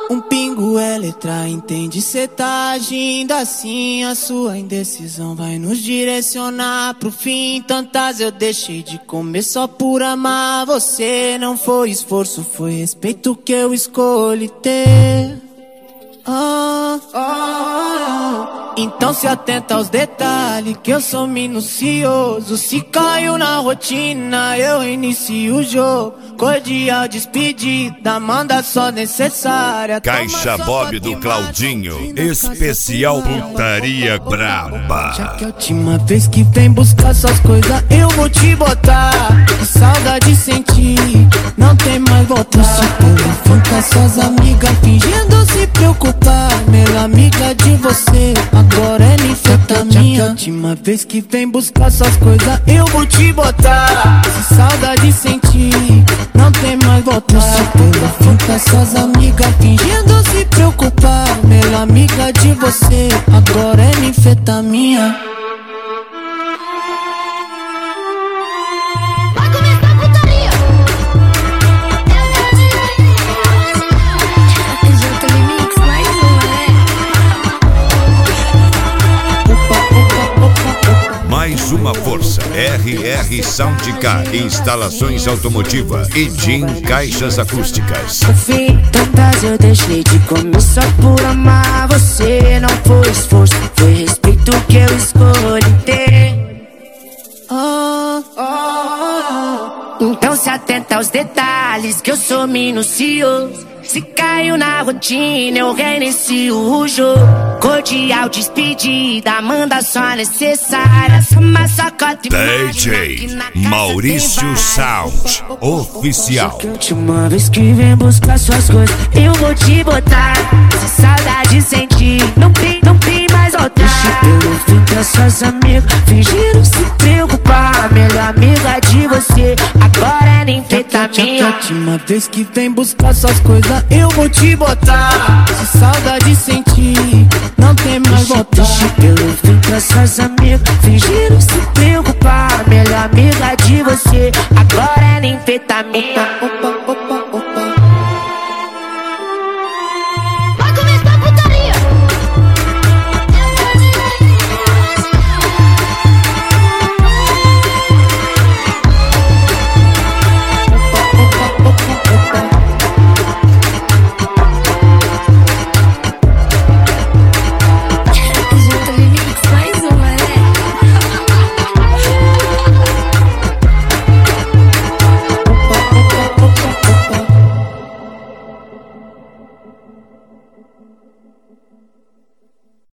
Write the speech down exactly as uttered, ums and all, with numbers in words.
Um pingo é letra, entende? Cê tá agindo assim, a sua indecisão vai nos direcionar pro fim. Tantas eu deixei de comer só por amar você. Não foi esforço, foi respeito que eu escolhi ter. Oh, oh, oh. Então se atenta aos detalhes, que eu sou minucioso. Se caiu na rotina, eu inicio o jogo. Cordial despedida, manda só necessária. Caixa Bob do Claudinho, especial putaria braba. Já que a última vez que vem buscar suas coisas, eu vou te botar. Que saudade sentir, não tem mais volta. Se telefone com suas amigas, fingindo se preocupar. Melhor amiga de você, agora é ninfetamina. Já que a última vez que vem buscar suas coisas, eu vou te botar. Se saudade sentir, não tem mais volta. Se telefone com suas amigas, fingindo se preocupar. Melhor amiga de você, agora é ninfetamina. Vai começar a putaria. J Limix, mais uma, né? Mais uma força, R R Soundcar, instalações automotivas e Jim Caixas Acústicas. No fim, tantas eu deixei de comer só por amar você. Não foi esforço, foi respeito que eu escolhi ter. Oh, oh, oh. Então se atenta aos detalhes, que eu sou minucioso. Se caiu na rotina, eu reinicio o jogo. Cordial despedida, manda só necessária. Uma sacota e D J Maurício Sound Oficial. Que a última vez que vem buscar suas coisas, eu vou te botar. Se saudade sentir, não tem, não tem mais voltar. Deixa pelo fim pra suas amigas, fingindo se preocupar. A melhor amiga de você, agora é ninfetamina. A última vez que vem buscar suas coisas, eu vou te botar. Se saudade sentir, não tem mais volta. Deixa pelo fim pra suas amigas, fingindo se preocupar. A melhor amiga de você, agora é ninfetamina. Opa, opa, opa.